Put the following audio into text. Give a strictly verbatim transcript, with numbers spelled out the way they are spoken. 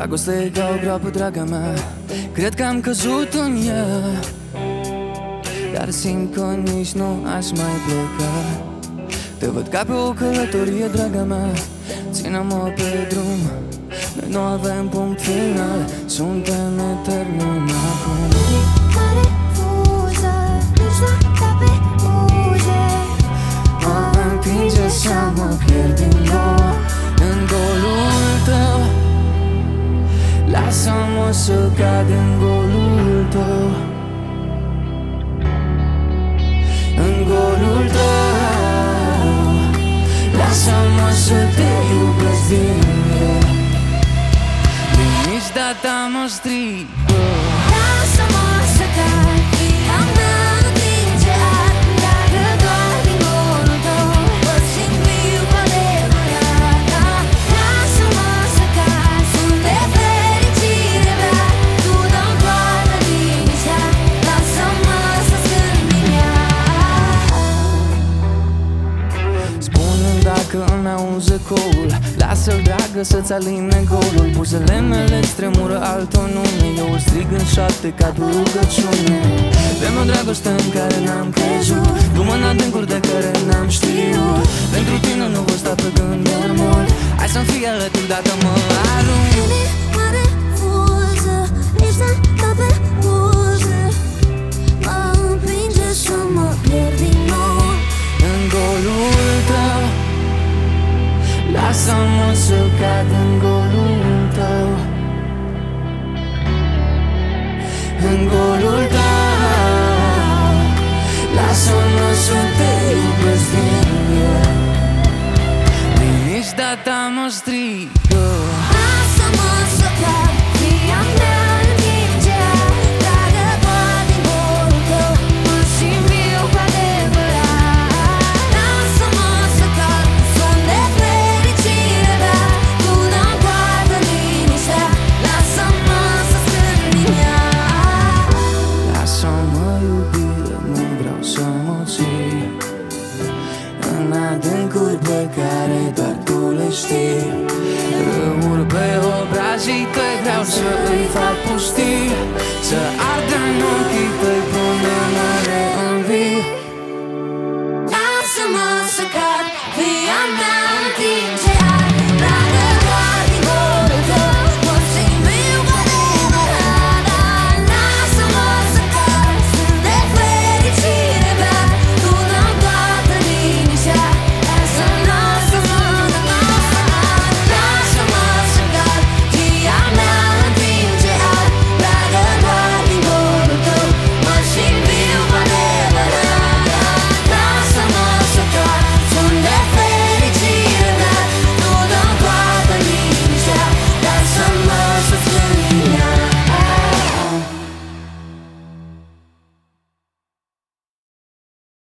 Dragostea e ca o groapă, draga mea, cred că am căzut în ea, dar simt că nici nu aș mai pleca. Te văd ca pe o călătorie, draga mea, ține-mă pe drum. Noi nu avem punct final, suntem eterni acum. Care fuză, lipsa ta pe buze, Mă împinge să mă pierd din nou în golul tău. Lasă-mă să cad în golul tău, în golul tău. Lasă-mă să te iubesc din greu. Liniștea mă strigă. lasă-mă să cad, firea mea împinge ar, leagă doar din golul tău, pot simți cu adevărat. Lasă-mă să cad, sunt de fericire mea, tu dă-mi toată liniștea, lasă-mă să scând din ea. Spune-mi dacă îmi auzi ecoul, lasă-l, dragă, să-ți aline golul. Buzele mele-ți tremură altă nume, eu îl strig în șapte ca tu rugăciune. Vrem o dragoste în care n-am crezut, du-mă în adâncuri de care n-am știut. Pentru tine nu voi sta pe gânduri mult, hai să-mi fii alături dacă mă arunc. Inima refuză, lipsa ta pe buze, mă împinge să mă pierd din nou În golul tău, lasă-mă să cad în golul tău, în golul tău. Lasă-mă să te iubesc din greu. Liniștea ta mă strigă.